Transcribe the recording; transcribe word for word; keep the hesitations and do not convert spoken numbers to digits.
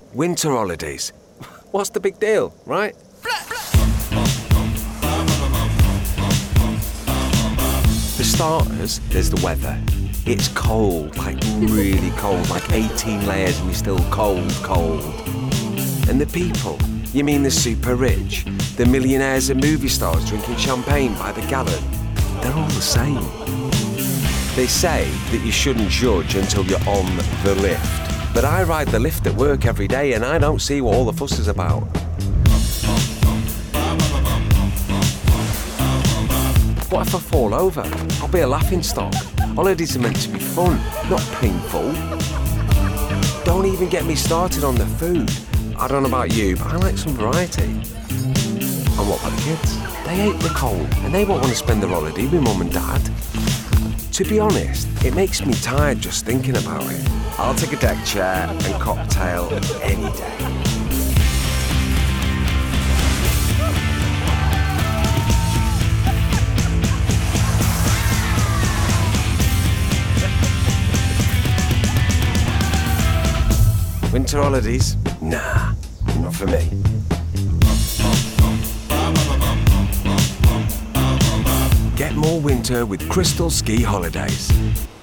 winter holidays. What's the big deal, right? For starters, there's the weather. It's cold, like really cold, like eighteen layers and you're still cold, cold. And the people, you mean the super rich, the millionaires and movie stars drinking champagne by the gallon, they're all the same. They say that you shouldn't judge until you're on the lift. But I ride the lift at work every day and I don't see what all the fuss is about. What if I fall over? I'll be a laughing stock. Holidays are meant to be fun, not painful. Don't even get me started on the food. I don't know about you, but I like some variety. And what about the kids? They hate the cold and they won't want to spend their holiday with mum and dad. To be honest, it makes me tired just thinking about it. I'll take a deck chair and cocktail any day. Winter holidays? Nah, not for me. Get more winter with Crystal Ski Holidays.